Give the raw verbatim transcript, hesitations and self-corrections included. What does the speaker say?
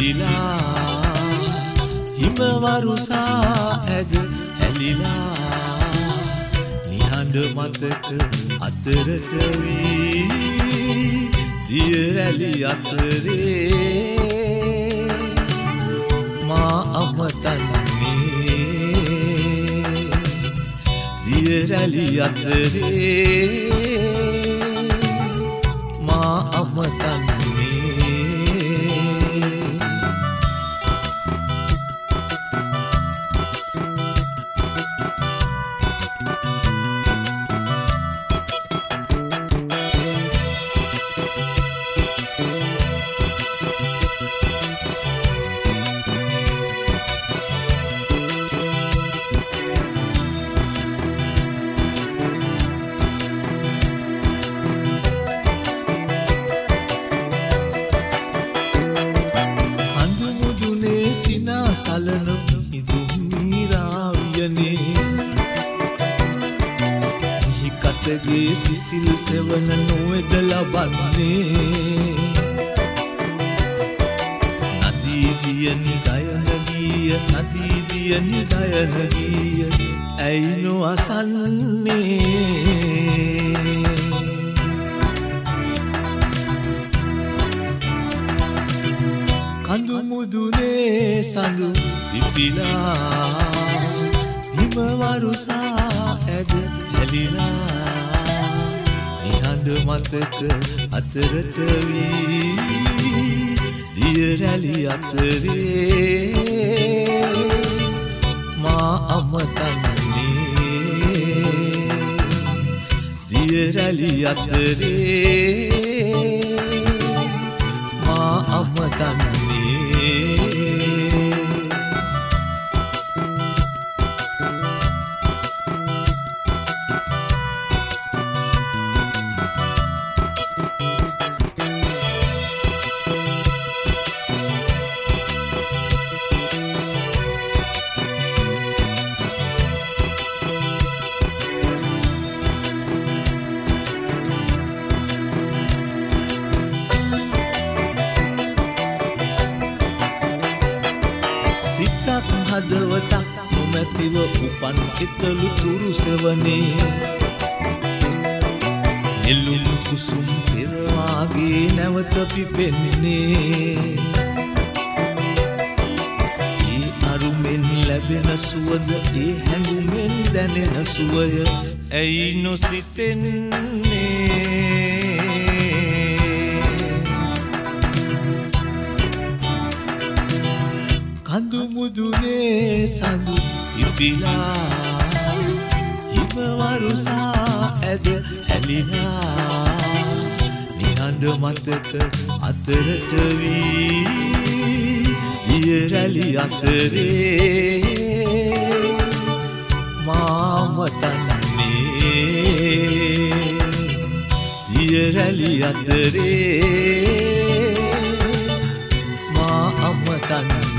පිපිලා හිමවරුසා ඇද හැලිලා නිහඬ මතක අතරට වී දිය රැලි අතරේ මා අමතන්නේ දිය රැලි අතරේ මා අමතන්නේ සලන හිදුම් මීරාවියනේ මිහි කටගේ සිසිල් සෙවන නොවැද ලබන්නේ නදී දියනි ගයන ගිය නදී දියනි ගයන ගිය ඇයි නොඅසන්නේ කඳු මුදුනේ සඳු පිපිලා හිමවරුසා ඇද හැලිලා නිහඬ මතක අතරට වී දිය රැලි අතරේ මා අමතන්නේ දිය රැලි අතරේ මා අමතන්නේ හදවතක් නොමැතිව උපන් එතලු තුරු සෙවනේ නෙළුම් කුසුම් පෙරවාගේ නැවත පිපෙන්නේ ඒ අරුමෙන් ලැබෙන සුවඳ ඒ හැඟුමෙන් දැනෙන සුවය ඇයි නොසිතෙන්නේ කඳු මුදුනේ සඳු පිපිලා හිමවරුසා ඇද හැලිලා නිහඬ මතක අතරට වී දිය රැලි අතරේ මා අමතන්නේ දිය රැලි අතරේ මා අමතන්නේ